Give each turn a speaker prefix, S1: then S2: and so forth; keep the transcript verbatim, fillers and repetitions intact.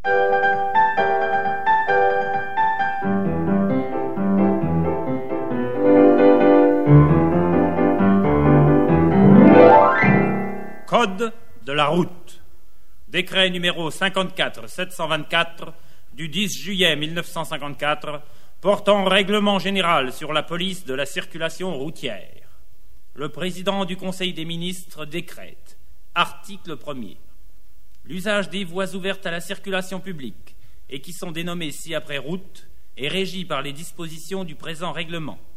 S1: Code de la route. Décret numéro cinquante-quatre sept cent vingt-quatre du dix juillet mille neuf cent cinquante-quatre portant règlement général sur la police de la circulation routière. Le président du Conseil des ministres décrète. Article premier. L'usage des voies ouvertes à la circulation publique et qui sont dénommées ci-après routes est régi par les dispositions du présent règlement.